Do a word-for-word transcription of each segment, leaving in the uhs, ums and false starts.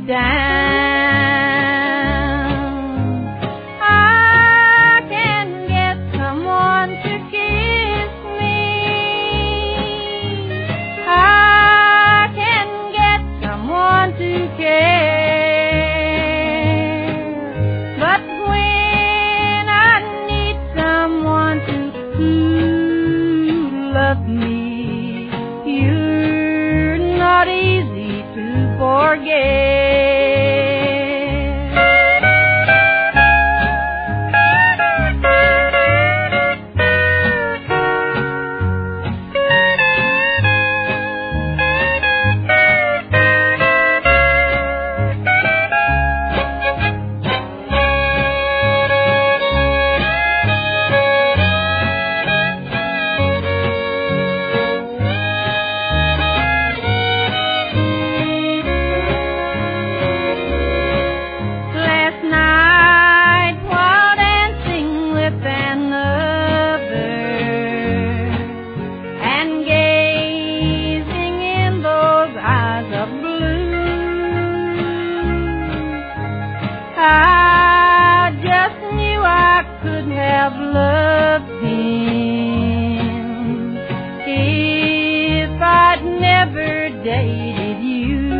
down. I can get someone to kiss me. I can get someone to care. But when I need someone to love me, you're not easy to forget. I just knew I could have loved him if I'd never dated you.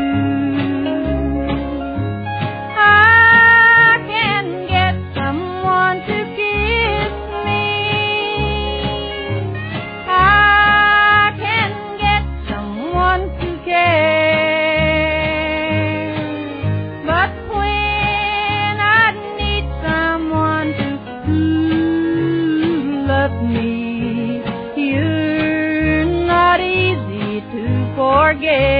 I can get someone to kiss me. I can get someone to care. But me, you're not easy to forget.